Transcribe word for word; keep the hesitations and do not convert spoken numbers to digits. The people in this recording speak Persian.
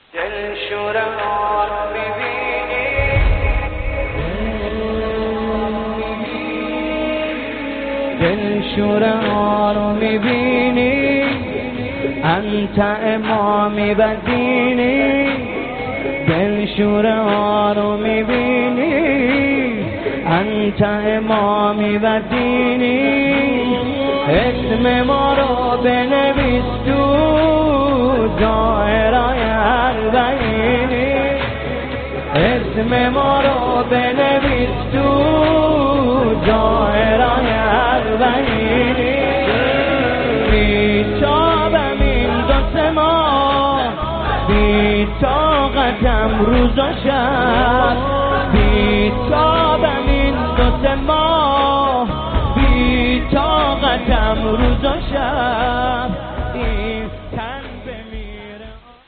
دلشوره ها رو میبینی، دلشوره ها رو میبینی، انت امامی و دینی. دلشوره ها رو میبینی، انت امامی و دینی. اسم ما رو بنویس تو دایره‌ی اربعینی، اسم ما رو بنویس تو دایره‌ی اربعینی. بی‌تابم این دو سه ماه، بی‌طاقتم روز و شب، بی‌تابم این دو سه ماه، بی‌طاقتم روز و شب.